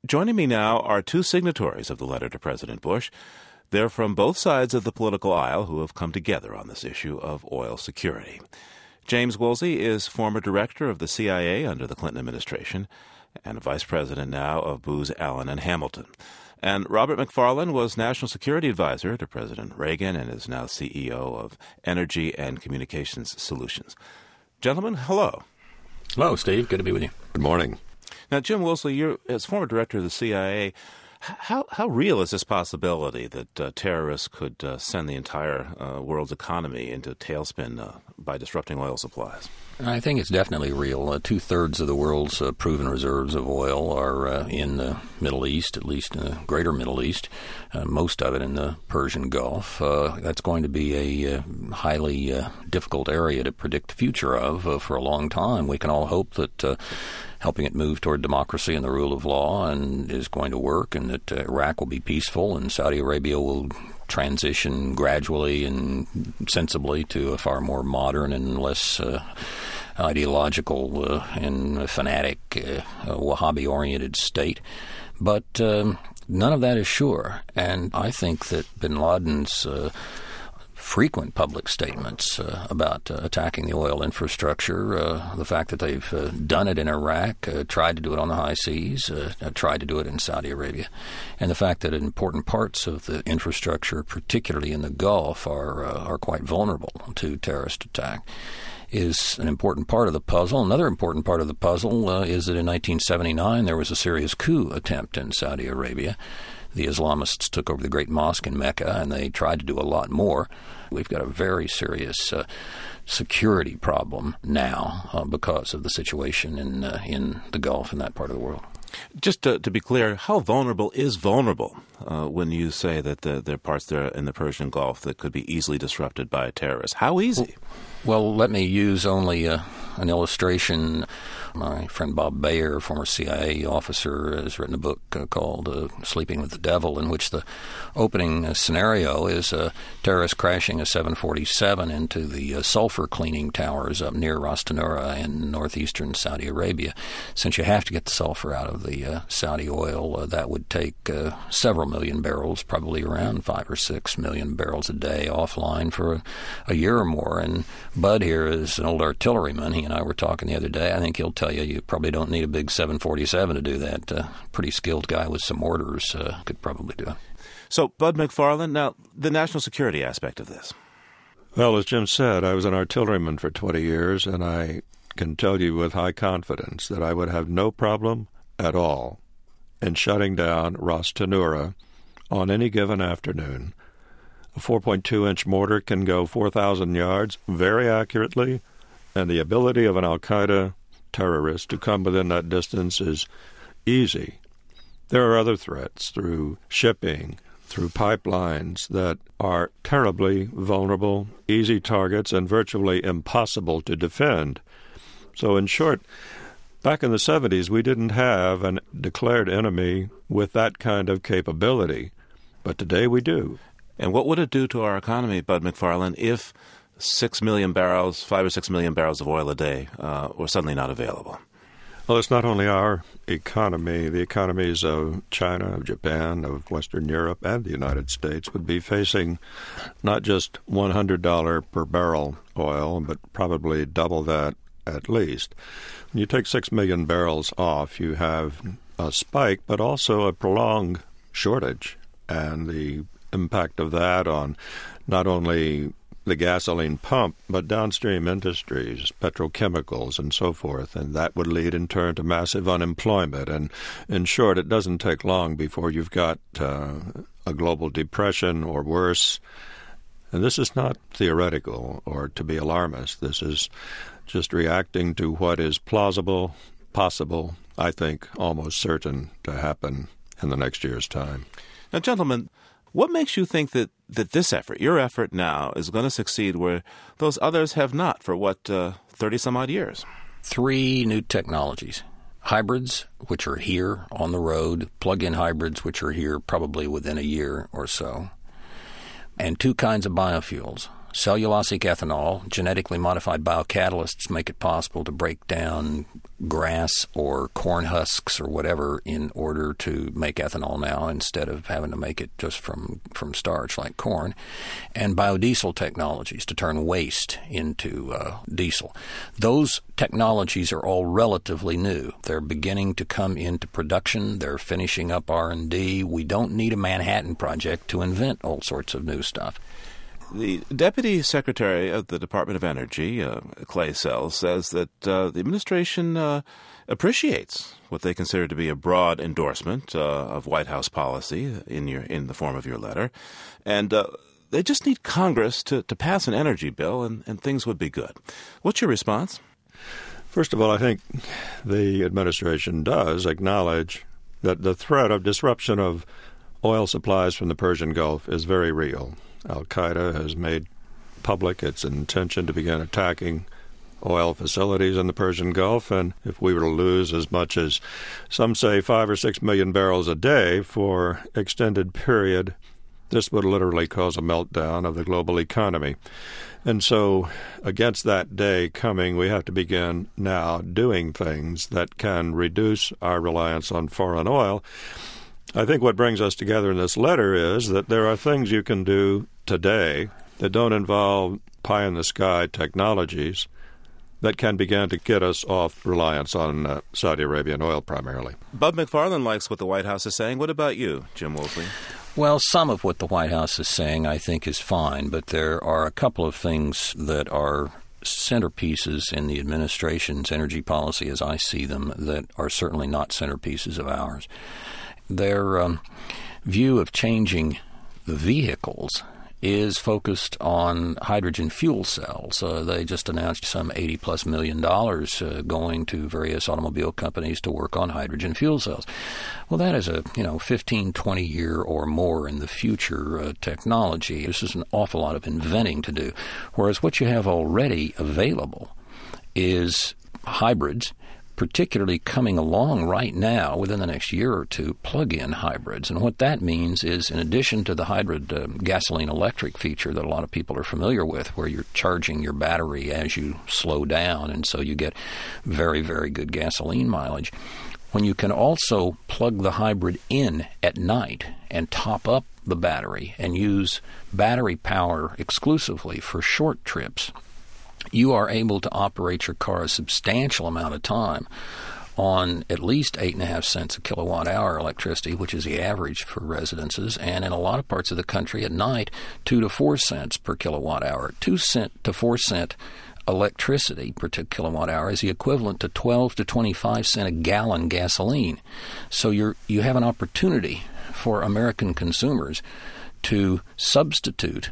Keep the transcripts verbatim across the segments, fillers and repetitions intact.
Joining me now are two signatories of the letter to President Bush. They're from both sides of the political aisle who have come together on this issue of oil security. James Woolsey is former director of the C I A under the Clinton administration and vice president now of Booz Allen and Hamilton. And Robert McFarlane was national security advisor to President Reagan and is now C E O of Energy and Communications Solutions. Gentlemen, hello. Hello, Steve. Good to be with you. Good morning. Now, Jim Woolsey, you're as former director of the C I A. How how real is this possibility that uh, terrorists could uh, send the entire uh, world's economy into a tailspin uh, by disrupting oil supplies? I think it's definitely real. Uh, two-thirds of the world's uh, proven reserves of oil are uh, in the Middle East, at least in the greater Middle East, uh, most of it in the Persian Gulf. Uh, that's going to be a uh, highly uh, difficult area to predict the future of uh, for a long time. We can all hope that uh, helping it move toward democracy and the rule of law and is going to work, and that uh, Iraq will be peaceful and Saudi Arabia will transition gradually and sensibly to a far more modern and less uh, ideological uh, and fanatic uh, Wahhabi-oriented state. But um, none of that is sure. And I think that bin Laden's uh, frequent public statements uh, about uh, attacking the oil infrastructure, uh, the fact that they've uh, done it in Iraq, uh, tried to do it on the high seas, uh, tried to do it in Saudi Arabia, and the fact that important parts of the infrastructure, particularly in the Gulf, are uh, are quite vulnerable to terrorist attack, is an important part of the puzzle. Another important part of the puzzle uh, is that in nineteen seventy-nine there was a serious coup attempt in Saudi Arabia. The Islamists took over the Great Mosque in Mecca, and they tried to do a lot more. We've got a very serious uh, security problem now uh, because of the situation in uh, in the Gulf and that part of the world. Just to, to be clear, how vulnerable is vulnerable uh, when you say that the, there are parts there in the Persian Gulf that could be easily disrupted by a terrorist? How easy? Well, well let me use only uh, an illustration. My friend Bob Bayer, former C I A officer, has written a book uh, called uh, Sleeping with the Devil, in which the opening uh, scenario is a terrorist crashing a seven forty-seven into the uh, sulfur cleaning towers up near Ras Tanura in northeastern Saudi Arabia. Since you have to get the sulfur out of the uh, Saudi oil, uh, that would take uh, several million barrels, probably around five or six million barrels a day offline for a, a year or more. And Bud here is an old artilleryman. He and I were talking the other day. I think he'll tell you you probably don't need a big seven forty-seven to do that. A uh, pretty skilled guy with some orders uh, could probably do it. So, Bud McFarlane, now the national security aspect of this. Well, as Jim said, I was an artilleryman for twenty years, and I can tell you with high confidence that I would have no problem at all in shutting down Ras Tanura on any given afternoon. A four point two inch mortar can go four thousand yards very accurately, and the ability of an al-Qaeda terrorist to come within that distance is easy. There are other threats through shipping, through pipelines that are terribly vulnerable, easy targets, and virtually impossible to defend. So in short, back in the seventies, we didn't have a declared enemy with that kind of capability, but today we do. And what would it do to our economy, Bud McFarlane, if six million barrels, five or six million barrels of oil a day uh, were suddenly not available? Well, it's not only our economy. The economies of China, of Japan, of Western Europe, and the United States would be facing not just one hundred dollars per barrel oil, but probably double that at least. When you take six million barrels off, you have a spike, but also a prolonged shortage. And the impact of that on not only the gasoline pump, but downstream industries, petrochemicals, and so forth. And that would lead in turn to massive unemployment. And in short, it doesn't take long before you've got uh, a global depression or worse. And this is not theoretical or to be alarmist. This is just reacting to what is plausible, possible, I think almost certain to happen in the next year's time. Now, gentlemen, what makes you think that, that this effort, your effort now, is going to succeed where those others have not for, what, uh, thirty-some-odd years? Three new technologies. Hybrids, which are here on the road, plug-in hybrids, which are here probably within a year or so, and two kinds of biofuels, cellulosic ethanol, genetically modified biocatalysts make it possible to break down grass or corn husks or whatever in order to make ethanol now instead of having to make it just from, from starch like corn, and biodiesel technologies to turn waste into uh, diesel. Those technologies are all relatively new. They're beginning to come into production. They're finishing up R and D. We don't need a Manhattan Project to invent all sorts of new stuff. The Deputy Secretary of the Department of Energy, uh, Clay Sells, says that uh, the administration uh, appreciates what they consider to be a broad endorsement uh, of White House policy in your in the form of your letter, and uh, they just need Congress to, to pass an energy bill, and, and things would be good. What's your response? First of all, I think the administration does acknowledge that the threat of disruption of oil supplies from the Persian Gulf is very real. Al-Qaeda has made public its intention to begin attacking oil facilities in the Persian Gulf, and if we were to lose as much as some say five or six million barrels a day for extended period, this would literally cause a meltdown of the global economy. And so against that day coming, we have to begin now doing things that can reduce our reliance on foreign oil. I think what brings us together in this letter is that there are things you can do today that don't involve pie-in-the-sky technologies that can begin to get us off reliance on uh, Saudi Arabian oil primarily. Bub McFarland likes what the White House is saying. What about you, Jim Woolsey? Well, some of what the White House is saying I think is fine, but there are a couple of things that are centerpieces in the administration's energy policy as I see them that are certainly not centerpieces of ours. Their um, view of changing the vehicles is focused on hydrogen fuel cells. Uh, they just announced some eighty plus million dollars uh, going to various automobile companies to work on hydrogen fuel cells. Well, that is a, you know, fifteen, twenty year or more in the future uh, technology. This is an awful lot of inventing to do. Whereas what you have already available is hybrids, particularly coming along right now within the next year or two, plug-in hybrids. And what that means is, in addition to the hybrid uh, gasoline-electric feature that a lot of people are familiar with, where you're charging your battery as you slow down, and so you get very, very good gasoline mileage, when you can also plug the hybrid in at night and top up the battery and use battery power exclusively for short trips, you are able to operate your car a substantial amount of time on at least eight and a half cents a kilowatt hour electricity, which is the average for residences, and in a lot of parts of the country at night, two to four cents per kilowatt hour. Two cent to four cent electricity per kilowatt hour is the equivalent to twelve to twenty-five cent a gallon gasoline. So you're you have an opportunity for American consumers to substitute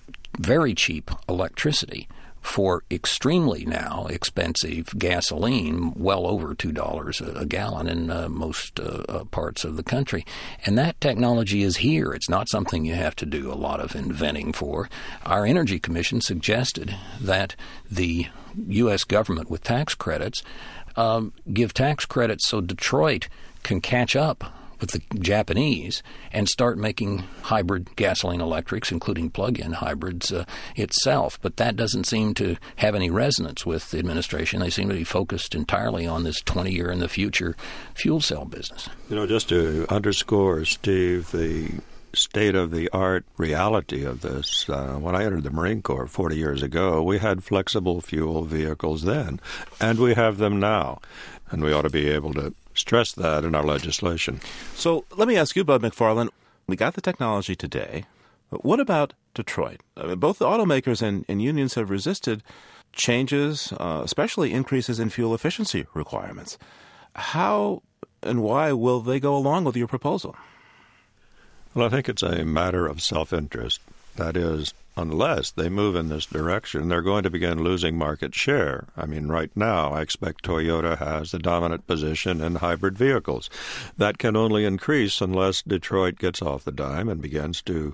very cheap electricity for extremely now expensive gasoline, well over two dollars a gallon in uh, most uh, uh, parts of the country. And that technology is here. It's not something you have to do a lot of inventing for. Our Energy Commission suggested that the U S government, with tax credits, um, give tax credits so Detroit can catch up with the Japanese and start making hybrid gasoline electrics, including plug-in hybrids uh, itself. But that doesn't seem to have any resonance with the administration. They seem to be focused entirely on this twenty-year in the future fuel cell business. You know, just to underscore, Steve, the state-of-the-art reality of this, uh, when I entered the Marine Corps forty years ago, we had flexible fuel vehicles then, and we have them now. And we ought to be able to stress that in our legislation. So let me ask you, Bud McFarland, we got the technology today, but what about Detroit? I mean, both the automakers and, and unions have resisted changes, uh, especially increases in fuel efficiency requirements. How and why will they go along with your proposal? Well, I think it's a matter of self-interest. That is, unless they move in this direction, they're going to begin losing market share. I mean, right now, I expect Toyota has the dominant position in hybrid vehicles. That can only increase unless Detroit gets off the dime and begins to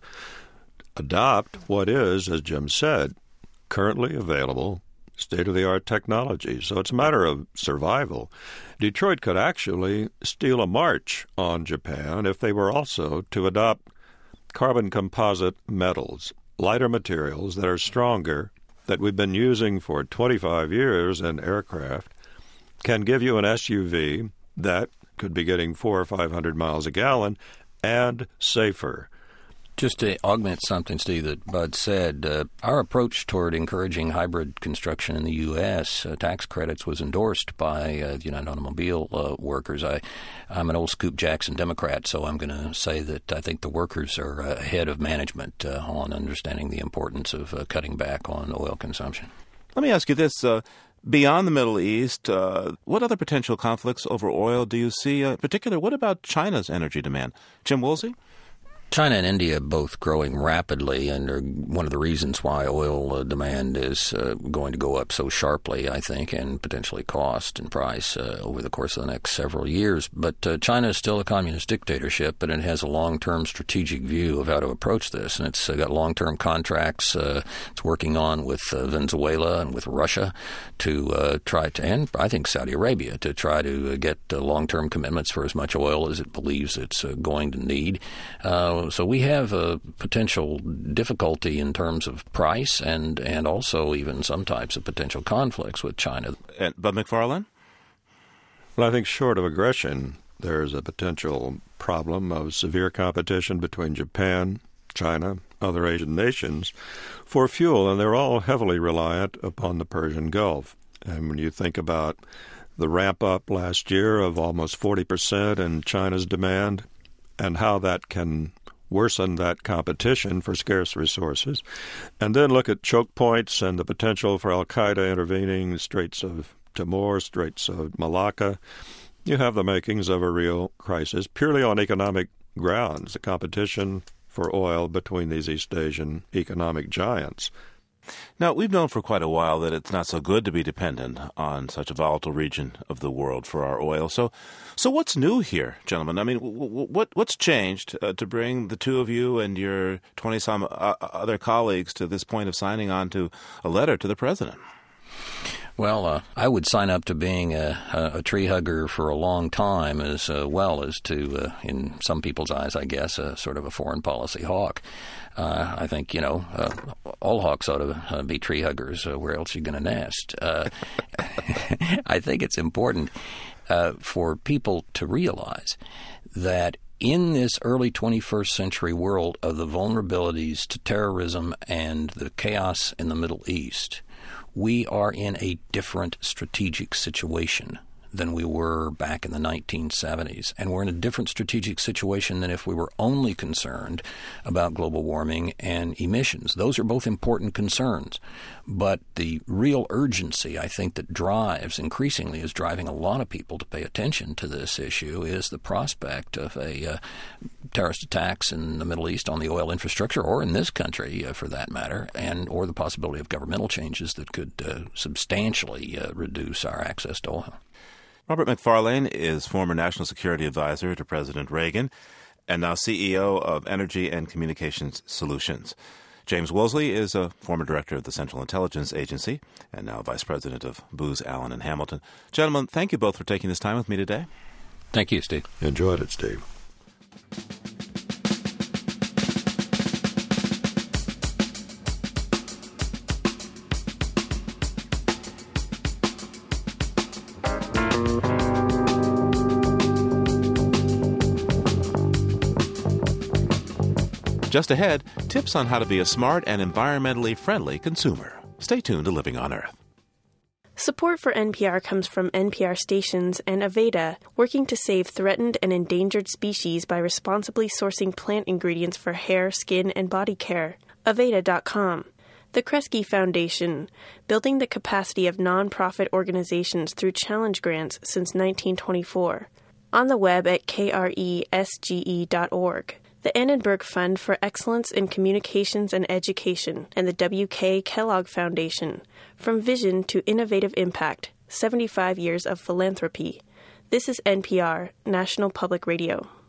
adopt what is, as Jim said, currently available state-of-the-art technology. So it's a matter of survival. Detroit could actually steal a march on Japan if they were also to adopt carbon composite metals. lighter materials that are stronger, that we've been using for twenty-five years in aircraft, can give you an S U V that could be getting four or five hundred miles a gallon and safer. Just to augment something, Steve, that Bud said, uh, our approach toward encouraging hybrid construction in the U S, uh, tax credits, was endorsed by uh, the United Automobile uh, Workers. I, I'm an old Scoop Jackson Democrat, so I'm going to say that I think the workers are uh, ahead of management uh, on understanding the importance of uh, cutting back on oil consumption. Let me ask you this. Uh, beyond the Middle East, uh, what other potential conflicts over oil do you see? Uh, in particular, what about China's energy demand? Jim Woolsey? China and India both growing rapidly, and are one of the reasons why oil uh, demand is uh, going to go up so sharply, I think, and potentially cost and price uh, over the course of the next several years. But uh, China is still a communist dictatorship, but it has a long-term strategic view of how to approach this, and it's uh, got long-term contracts uh, it's working on with uh, Venezuela and with Russia to uh, try to, and I think Saudi Arabia, to try to uh, get uh, long-term commitments for as much oil as it believes it's uh, going to need. Uh, So we have a potential difficulty in terms of price and, and also even some types of potential conflicts with China. And Bud McFarlane? Well, I think short of aggression, there's a potential problem of severe competition between Japan, China, other Asian nations for fuel, and they're all heavily reliant upon the Persian Gulf. And when you think about the ramp-up last year of almost forty percent in China's demand and how that can worsen that competition for scarce resources, and then look at choke points and the potential for al-Qaeda intervening, the Straits of Timor, Straits of Malacca, you have the makings of a real crisis purely on economic grounds, the competition for oil between these East Asian economic giants. Now, we've known for quite a while that it's not so good to be dependent on such a volatile region of the world for our oil. So so what's new here, gentlemen? I mean, what what's changed uh, to bring the two of you and your twenty-some uh, other colleagues to this point of signing on to a letter to the president? Well, uh, I would sign up to being a, a tree hugger for a long time, as uh, well as to, uh, in some people's eyes, I guess, a sort of a foreign policy hawk. Uh, I think, you know, uh, all hawks ought to uh, be tree huggers. Uh, where else are you going to nest? Uh, I think it's important uh, for people to realize that in this early twenty-first century world of the vulnerabilities to terrorism and the chaos in the Middle East, we are in a different strategic situation than we were back in the nineteen seventies. And we're in a different strategic situation than if we were only concerned about global warming and emissions. Those are both important concerns. But the real urgency, I think, that drives, increasingly is driving a lot of people to pay attention to this issue is the prospect of a uh, terrorist attacks in the Middle East on the oil infrastructure, or in this country, uh, for that matter, and or the possibility of governmental changes that could uh, substantially uh, reduce our access to oil. Robert McFarlane is former National Security Advisor to President Reagan and now C E O of Energy and Communications Solutions. James Woolsey is a former director of the Central Intelligence Agency and now vice president of Booz Allen and Hamilton. Gentlemen, thank you both for taking this time with me today. Thank you, Steve. Enjoyed it, Steve. Just ahead, tips on how to be a smart and environmentally friendly consumer. Stay tuned to Living on Earth. Support for N P R comes from N P R stations and Aveda, working to save threatened and endangered species by responsibly sourcing plant ingredients for hair, skin, and body care. Aveda dot com. The Kresge Foundation, building the capacity of nonprofit organizations through challenge grants since nineteen twenty-four. On the web at kresge dot org. The Annenberg Fund for Excellence in Communications and Education, and the W K Kellogg Foundation. From Vision to Innovative Impact, seventy-five years of philanthropy. This is N P R, National Public Radio.